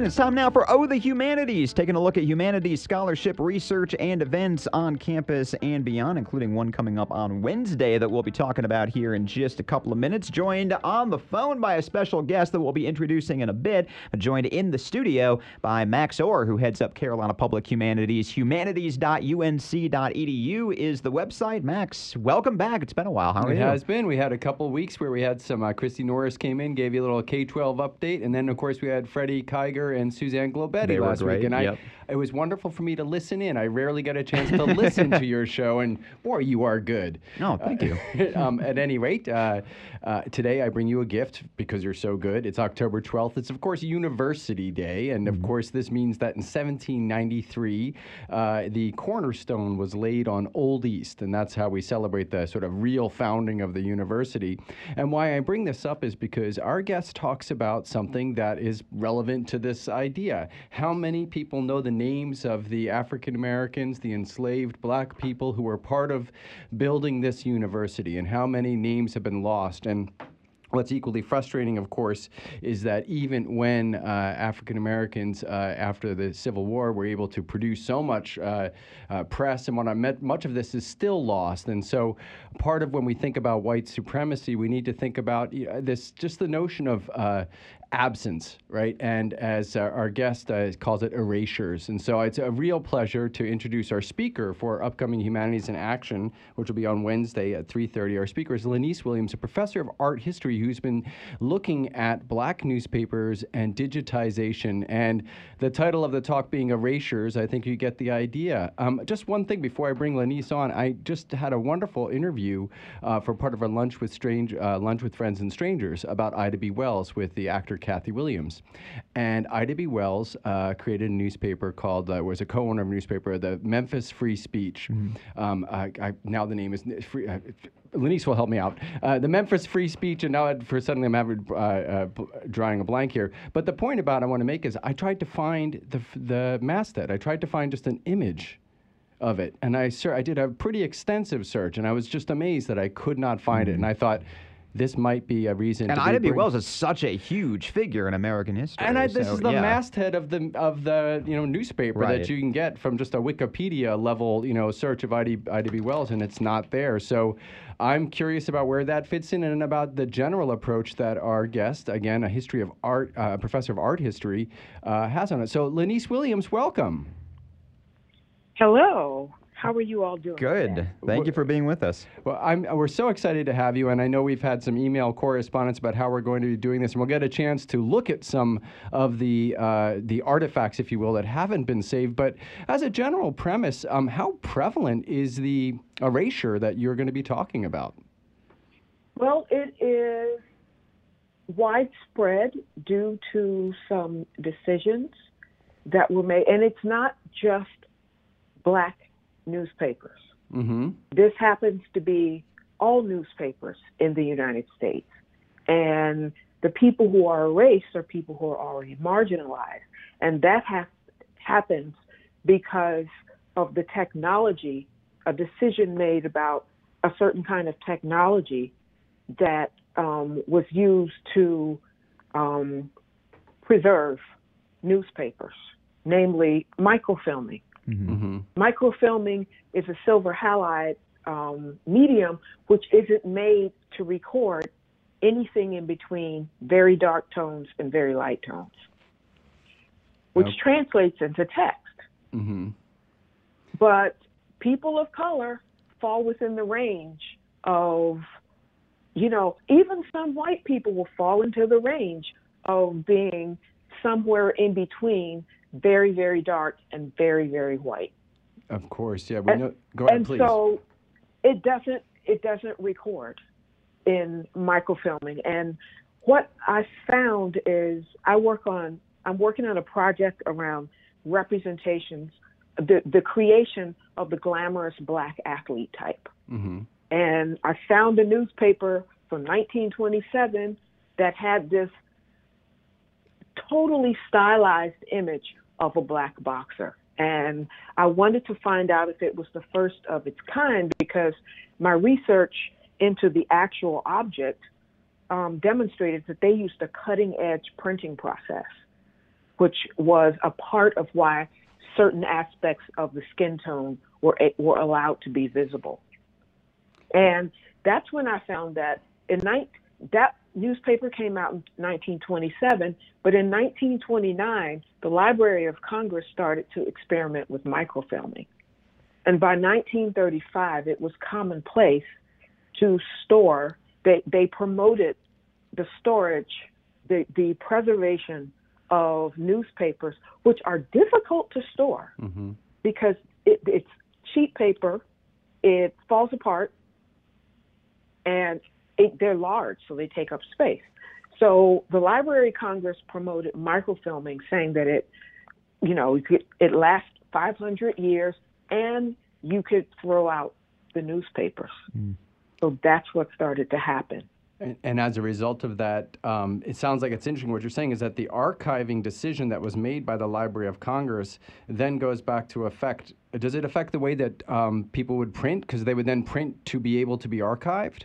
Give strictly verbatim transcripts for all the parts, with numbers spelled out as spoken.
And it's time now for Oh the Humanities, taking a look at humanities scholarship, research, and events on campus and beyond, including one coming up on Wednesday that we'll be talking about here in just a couple of minutes. Joined on the phone by a special guest that we'll be introducing in a bit, joined in the studio by Max Orr, who heads up Carolina Public Humanities. humanities dot u n c dot e d u is the website. Max, welcome back. It's been a while. How are it you? It has been. We had a couple weeks where we had some, uh, Christy Norris came in, gave you a little K twelve update, and then, of course, we had Freddie Kiger and Suzanne Globetti They last were great. week. And yep. I, it was wonderful for me to listen in. I rarely get a chance to listen to your show, and boy, you are good. No, thank you. um, at any rate, uh, uh, today I bring you a gift because you're so good. It's October twelfth. It's, of course, University Day, and, of mm-hmm. course, this means that in seventeen ninety-three, uh, the cornerstone was laid on Old East, and that's how we celebrate the sort of real founding of the university. And why I bring this up is because our guest talks about something that is relevant to this idea. How many people know the names of the African Americans, the enslaved black people who were part of building this university, and how many names have been lost? And what's equally frustrating, of course, is that even when uh, African Americans, uh, after the Civil War, were able to produce so much uh, uh, press and what I meant, much of this is still lost. And so part of when we think about white supremacy, we need to think about you know, this, just the notion of uh, absence, right? And as uh, our guest uh, calls it, erasures. And so it's a real pleasure to introduce our speaker for upcoming Humanities in Action, which will be on Wednesday at three thirty. Our speaker is Lanice Williams, a professor of art history who's been looking at black newspapers and digitization. And the title of the talk being Erasures, I think you get the idea. Um, just one thing before I bring Lanice on, I just had a wonderful interview uh, for part of our Lunch with Strange, uh, Lunch with Friends and Strangers about Ida B. Wells with the actor Kathy Williams. And Ida B. Wells uh, created a newspaper called, uh, was a co-owner of a newspaper, the Memphis Free Speech. Mm-hmm. um, I, I, now the name is, free, uh, Lanice will help me out. Uh, the Memphis Free Speech, and now for suddenly I'm having, uh, uh, drawing a blank here. But the point about I want to make is I tried to find the, the masthead. I tried to find just an image of it. And I, I did a pretty extensive search, and I was just amazed that I could not find mm-hmm. it. And I thought, this might be a reason. And to Ida B. bring... Wells is such a huge figure in American history. And I, this so, is the yeah. masthead of the of the you know newspaper right. that you can get from just a Wikipedia level you know search of Ida, Ida B. Wells, and it's not there. So I'm curious about where that fits in and about the general approach that our guest, again, a history of art, uh, professor of art history, uh, has on it. So Lanice Williams, welcome. Hello. How are you all doing? Good. Today? Thank you for being with us. Well, I'm, we're so excited to have you, and I know we've had some email correspondence about how we're going to be doing this, and we'll get a chance to look at some of the uh, the artifacts, if you will, that haven't been saved. But as a general premise, um, how prevalent is the erasure that you're going to be talking about? Well, it is widespread due to some decisions that were made, and it's not just black newspapers. Mm-hmm. This happens to be all newspapers in the United States. And the people who are erased are people who are already marginalized. And that ha- happens because of the technology, a decision made about a certain kind of technology that um, was used to um, preserve newspapers, namely microfilming. Mm-hmm. Mm-hmm. Microfilming is a silver halide um, medium which isn't made to record anything in between very dark tones and very light tones, which okay. translates into text. Mm-hmm. But people of color fall within the range of, you know, even some white people will fall into the range of being somewhere in between very, very dark and very, very white. Of course, yeah. We and, know. Go ahead, and please. so it doesn't it doesn't record in microfilming. And what I found is I work on I'm working on a project around representations, the the creation of the glamorous black athlete type. Mm-hmm. And I found a newspaper from nineteen twenty-seven that had this totally stylized image of a black boxer. And I wanted to find out if it was the first of its kind because my research into the actual object um, demonstrated that they used a cutting edge printing process. which was a part of why certain aspects of the skin tone were were allowed to be visible. And that's when I found that in night that newspaper came out in nineteen twenty-seven, but in nineteen twenty-nine, the Library of Congress started to experiment with microfilming. And by nineteen thirty-five, it was commonplace to store, they, they promoted the storage, the, the preservation of newspapers, which are difficult to store mm-hmm. because it, it's cheap paper, it falls apart, and it, they're large, so they take up space. So the Library of Congress promoted microfilming, saying that it, you know, it, it lasts five hundred years, and you could throw out the newspapers. Mm. So that's what started to happen. And, and as a result of that, um, it sounds like it's interesting. What you're saying is that the archiving decision that was made by the Library of Congress then goes back to affect. Does it affect the way that um, people would print? Because they would then print to be able to be archived?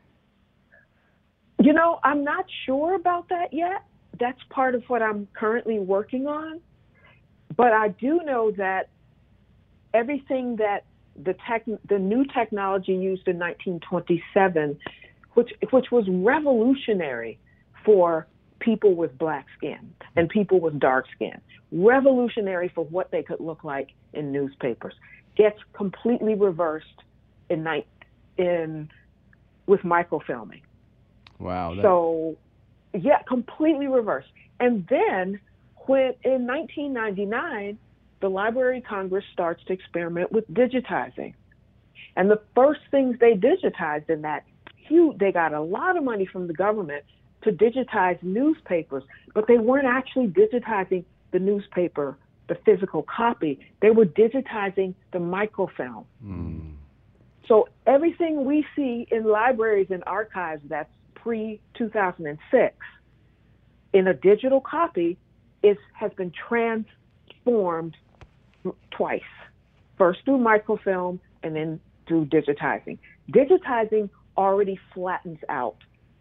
You know, I'm not sure about that yet. That's part of what I'm currently working on. But I do know that everything that the tech, the new technology used in nineteen twenty-seven, which which was revolutionary for people with black skin and people with dark skin, revolutionary for what they could look like in newspapers, gets completely reversed in night in with microfilming. Wow. That... So, yeah, completely reversed. And then when in nineteen ninety-nine, the Library of Congress starts to experiment with digitizing. And the first things they digitized in that, huge, they got a lot of money from the government to digitize newspapers, but they weren't actually digitizing the newspaper, the physical copy. They were digitizing the microfilm. Mm. So everything we see in libraries and archives that's pre two thousand six in a digital copy is has been transformed twice. First through microfilm and then through digitizing. Digitizing already flattens out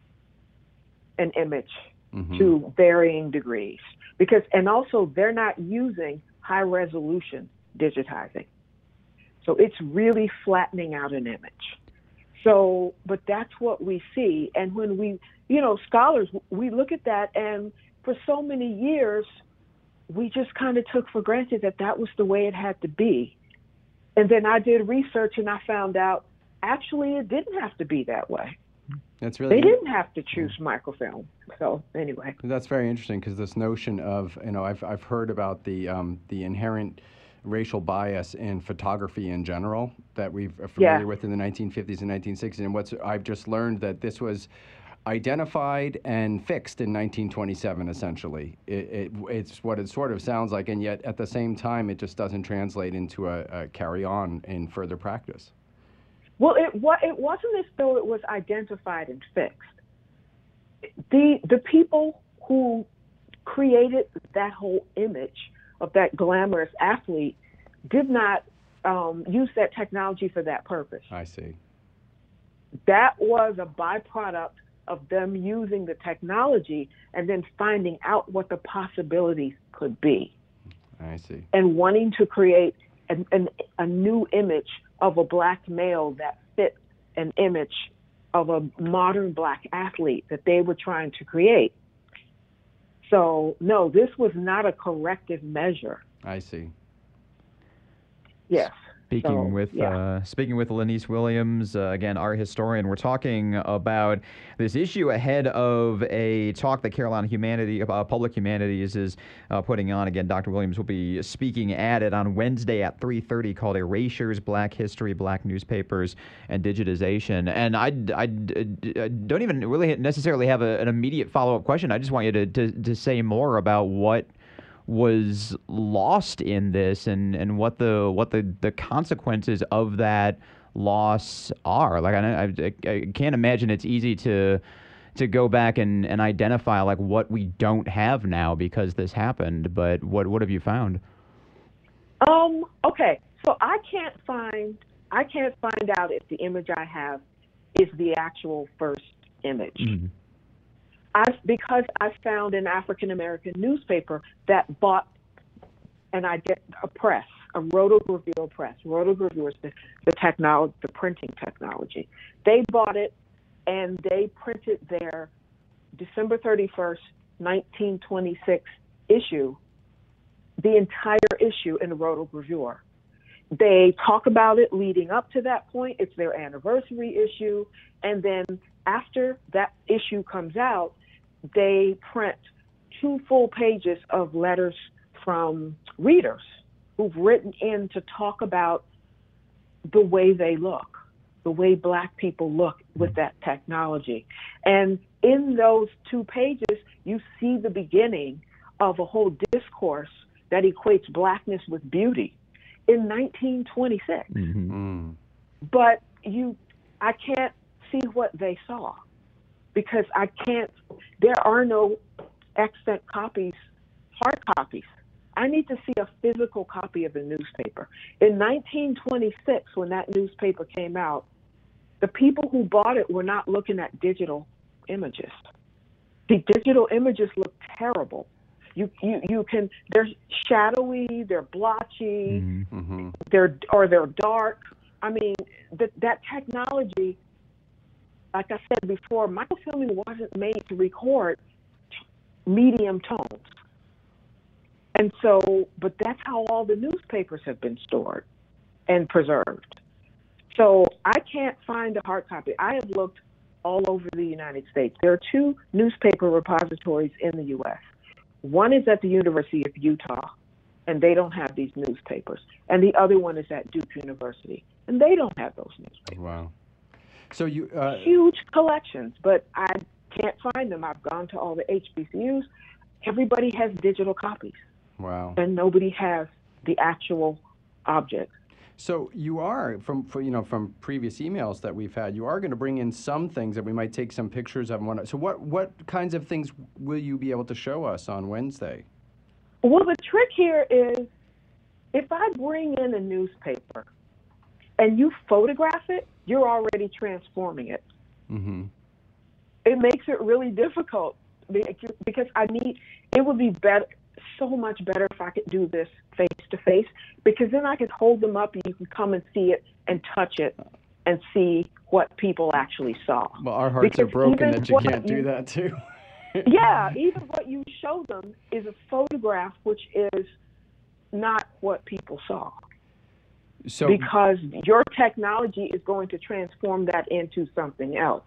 an image mm-hmm. to varying degrees because, and also they're not using high resolution digitizing. So it's really flattening out an image. So, but that's what we see. And when we, you know, scholars, we look at that, and for so many years, we just kind of took for granted that that was the way it had to be. And then I did research and I found out actually it didn't have to be that way. That's really they didn't have to choose microfilm. So anyway, that's very interesting because this notion of, you know, I've I've heard about the um, the inherent racial bias in photography in general that we've familiar yeah. with in the nineteen fifties and nineteen sixties, and what's I've just learned that this was identified and fixed in nineteen twenty-seven. Essentially, it, it it's what it sort of sounds like, and yet at the same time, it just doesn't translate into a, a carry on in further practice. Well, it what it wasn't as though it was identified and fixed. The the people who created that whole image of that glamorous athlete did not um, use that technology for that purpose. I see. That was a byproduct of them using the technology and then finding out what the possibilities could be. I see. And wanting to create an, an, a new image of a black male that fit an image of a modern black athlete that they were trying to create. So, no, this was not a corrective measure. I see. Yes. Speaking so, with yeah. uh, speaking with Lanice Williams, uh, again, our historian, we're talking about this issue ahead of a talk that Carolina Humanity, uh, Public Humanities is uh, putting on. Again, Doctor Williams will be speaking at it on Wednesday at three thirty, called Erasures, Black History, Black Newspapers, and Digitization. And I, I, I don't even really necessarily have a, an immediate follow-up question. I just want you to, to, to say more about what was lost in this and, and what the what the, the consequences of that loss are. Like I, I, I can't imagine it's easy to to go back and, and identify like what we don't have now because this happened. But what what have you found? Um. Okay. So I can't find I can't find out if the image I have is the actual first image. Mm-hmm. I because I found an African American newspaper that bought, and I get a press, a rotogravure press. Rotogravure is the, the technology, the printing technology. They bought it, and they printed their December thirty-first, nineteen twenty-six issue, the entire issue in rotogravure. They talk about it leading up to that point. It's their anniversary issue. And then after that issue comes out, they print two full pages of letters from readers who've written in to talk about the way they look, the way Black people look with that technology. And in those two pages, you see the beginning of a whole discourse that equates Blackness with beauty in nineteen twenty-six. Mm-hmm. Mm. But you, I can't see what they saw because I can't, there are no extant copies, hard copies. I need to see a physical copy of the newspaper. In nineteen twenty-six, when that newspaper came out, the people who bought it were not looking at digital images. The digital images look terrible. You, you, you can, they're shadowy, they're blotchy, Mm-hmm. they're, or they're dark. I mean, that that technology, like I said before, microfilming wasn't made to record medium tones. And so, but that's how all the newspapers have been stored and preserved. So I can't find a hard copy. I have looked all over the United States. There are two newspaper repositories in the U S One is at the University of Utah, and they don't have these newspapers. And the other one is at Duke University, and they don't have those newspapers. Wow. So you uh, Huge collections, but I can't find them. I've gone to all the H B C Us. Everybody has digital copies, wow. and nobody has the actual object. So you are from, for, you know, from previous emails that we've had, you are going to bring in some things that we might take some pictures of. And whatnot. So what what kinds of things will you be able to show us on Wednesday? Well, the trick here is if I bring in a newspaper and you photograph it, you're already transforming it. Mm-hmm. It makes it really difficult because I need, it would be better, so much better if I could do this face to face, because then I could hold them up and you can come and see it and touch it and see what people actually saw. Well, our hearts Because are broken even that you what can't do you- that too. Yeah, even what you show them is a photograph, which is not what people saw. So Because your technology is going to transform that into something else.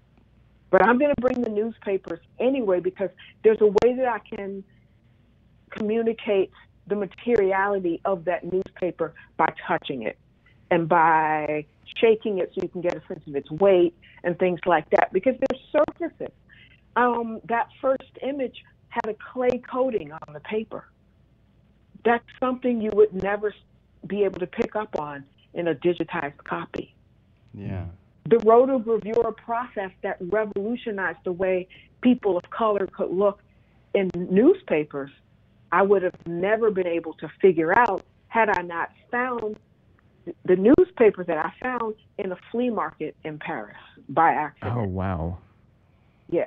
But I'm going to bring the newspapers anyway because there's a way that I can communicate the materiality of that newspaper by touching it and by shaking it so you can get a sense of its weight and things like that, because there's surfaces. Um, that first image had a clay coating on the paper. That's something you would never be able to pick up on in a digitized copy. yeah. The rotogravure process that revolutionized the way people of color could look in newspapers, I would have never been able to figure out had I not found the newspaper that I found in a flea market in Paris by accident. Oh, wow. Yeah.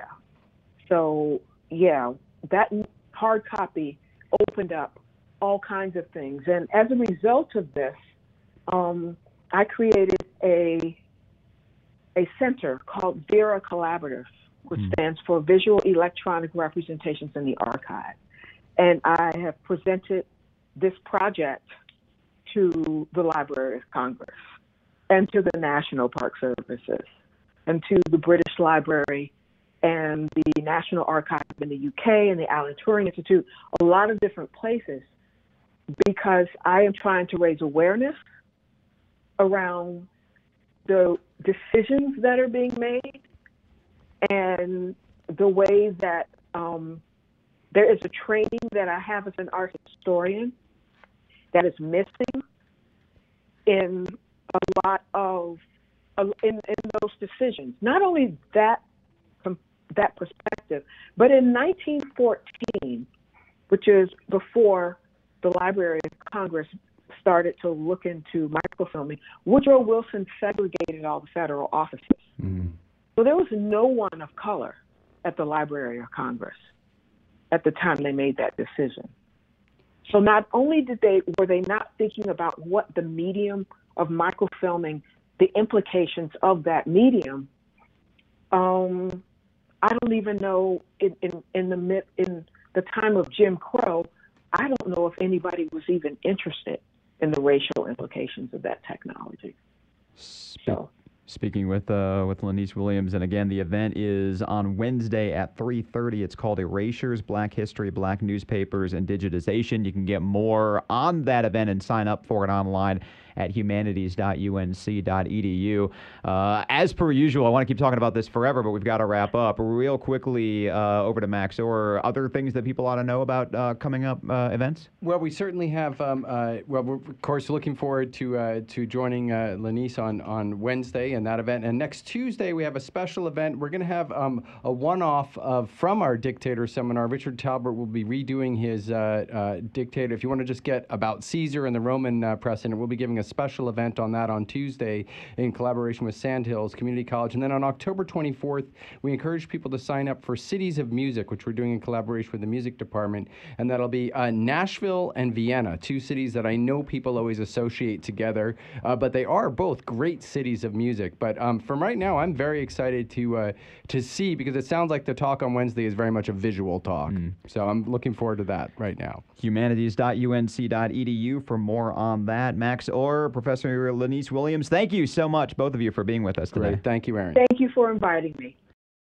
So, yeah, that hard copy opened up all kinds of things. And as a result of this, um, I created a a center called VERA Collaborative, which Mm. stands for Visual Electronic Representations in the Archive. And I have presented this project to the Library of Congress and to the National Park Services and to the British Library and the National Archive in the U K and the Alan Turing Institute, a lot of different places, because I am trying to raise awareness around the decisions that are being made and the way that um, there is a training that I have as an art historian that is missing in a lot of uh, in, in those decisions. Not only that from that perspective, but in nineteen fourteen, which is before the Library of Congress started to look into microfilming, Woodrow Wilson segregated all the federal offices. Mm. So there was no one of color at the Library of Congress at the time they made that decision. So not only did they were they not thinking about what the medium of microfilming, the implications of that medium. Um, I don't even know in, in, in the mid, in the time of Jim Crow, I don't know if anybody was even interested in the racial implications of that technology. So. Speaking with uh, with Lanice Williams, and again, the event is on Wednesday at three thirty. It's called Erasures, Black History, Black Newspapers, and Digitization. You can get more on that event and sign up for it online at humanities dot U N C dot E D U. Uh, as per usual, I want to keep talking about this forever, but we've got to wrap up. Real quickly, uh, over to Max. Or other things that people ought to know about uh, coming up uh, events? Well, we certainly have. Um, uh, well, we're of course looking forward to uh, to joining uh, Lanice on on Wednesday and that event. And next Tuesday we have a special event. We're going to have um, a one-off of from our Dictator seminar. Richard Talbert will be redoing his uh, uh, Dictator. If you want to just get about Caesar and the Roman uh, precedent, we'll be giving a special event on that on Tuesday in collaboration with Sandhills Community College. And then on October twenty-fourth, we encourage people to sign up for Cities of Music, which we're doing in collaboration with the music department. And that'll be uh, Nashville and Vienna, two cities that I know people always associate together, uh, but they are both great cities of music. But um, from right now, I'm very excited to uh, to see, because it sounds like the talk on Wednesday is very much a visual talk. Mm. So I'm looking forward to that right now. humanities dot U N C dot E D U for more on that. Max Orr, Professor Lanice Williams, thank you so much, both of you, for being with us today. Great. Thank you, Aaron. Thank you for inviting me.